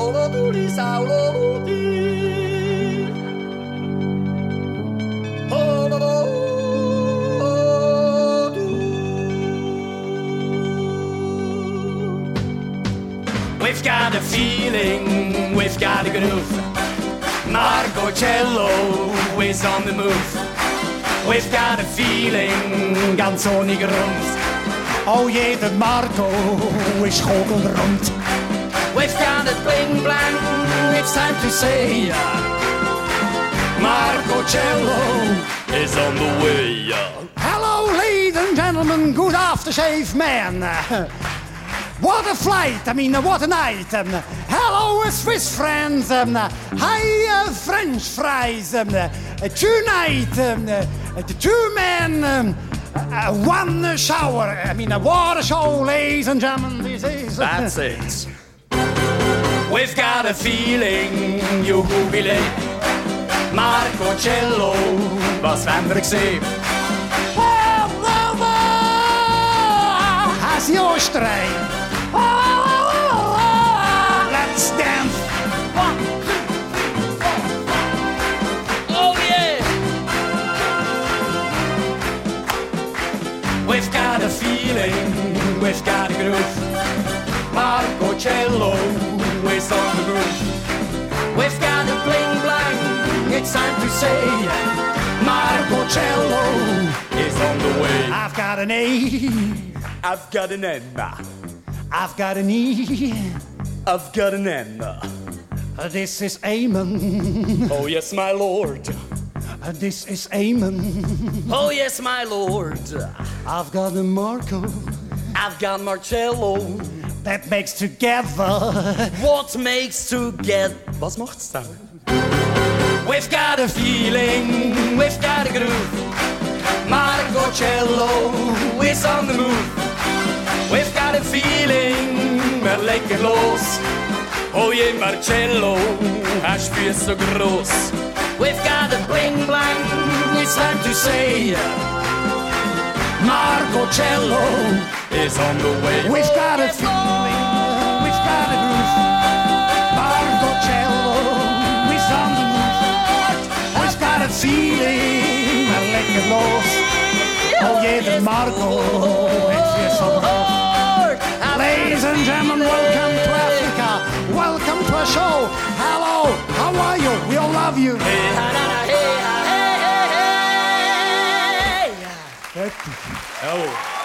We've got a feeling, we've got a groove. Marcocello is on the move. We've got a feeling, ganz ohne Grund. Oh jeder Marco ist kugelrund. We've got a bling blang, it's time to say Marcocello is on the way. Hello ladies and gentlemen, good aftershave man. What a flight, what a night. Hello, Swiss friends. Hi, French fries. Tonight, the two men, one shower. A water show, ladies and gentlemen. This is... That's it. We've got a feeling, Jubilé. Marcocello, was wollen wir sehen? Has your strength. Let's dance. 1, 2, 3, 4. Oh yeah. We've got a feeling, we've got a groove. Marcocello is on the groove. We've got a bling blang, it's time to say Marcocello is on the way. I've got an A. I've got an N. I've got an E. I've got an N. This is Amen. Oh yes, my lord. This is Amen. Oh yes, my lord. I've got a Marco. I've got Marcello. That makes together. What makes together? Was macht's dann? We've got a feeling, we've got a groove. Marcocello is on the move. We've got a feeling, wir legen los. Oh je, Marcello, hast Füße so groß. We've got a bling blang, it's time to say Marcocello is on the way. We've got a feeling, we've got a groove. Marcocello is on the move. We've got a feeling, wir legen los. Oh yeah, the Marco heeft weer zo groot. Ladies and gentlemen, welcome to Africa. Welcome to our show. Hello, how are you? We all love you. Hey, ha, na, na, hey, ha, hey, hey, hey. Hey. Oh.